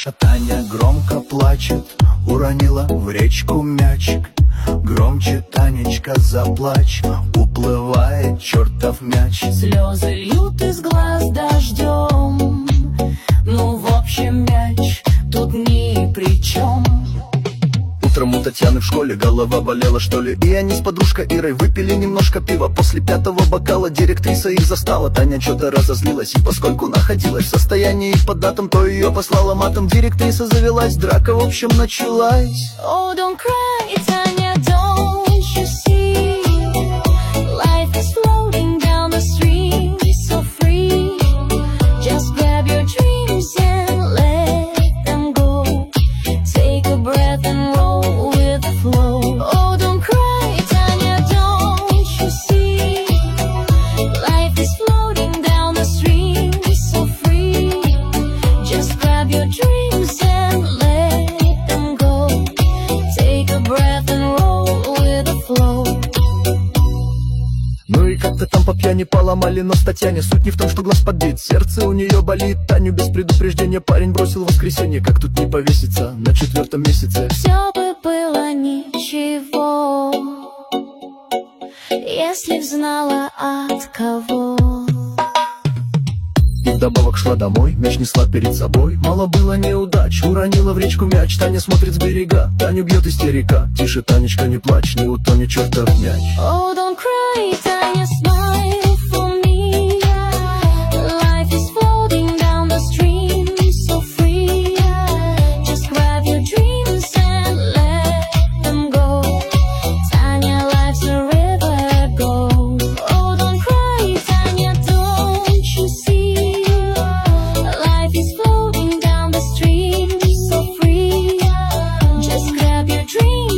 А Таня громко плачет, уронила в речку мячик. Громче, Танечка, заплачь, уплывает чертов мяч. Слезы льют из глаз дождем. Ну, в общем, мяч тут ни при чем. Утром у Татьяны в школе голова болела, что ли, и они с подружкой Ирой выпили немножко пива. После 5-го бокала директриса их застала. Таня что-то разозлилась, и поскольку находилась в состоянии поддатом, то ее послала матом. Директриса завелась, драка в общем началась. Oh, don't cry, Tanya, don't you see? Life is floating down the stream, so free. Just grab your dreams and let them go. Take a breath and roll with the flow. Oh, don't cry, Tanya, don't you see? Life is floating down the stream, so free. Just grab your dreams and let them go. Take a breath and roll with the flow. Ну и как-то там по пьяни поломали нос Татьяне. Суть не в том, что глаз подбит, сердце у нее болит. Таню без предупреждения парень бросил в воскресенье. Как тут не повеситься на 4-м месяце? Все бы было ничего, если б знала от кого. И вдобавок шла домой, мяч несла перед собой. Мало было неудач, уронила в речку мяч. Таня смотрит с берега, Таню бьет истерика. Тише, Танечка, не плачь, не утонет чертов мяч. Oh, don't cry, Tanya, smile for me. Life is floating down the stream, so free. Just grab your dreams and let them go. Tanya, life's a river, go. Oh, don't cry, Tanya, don't you see? Life is floating down the stream, so free. Just grab your dreams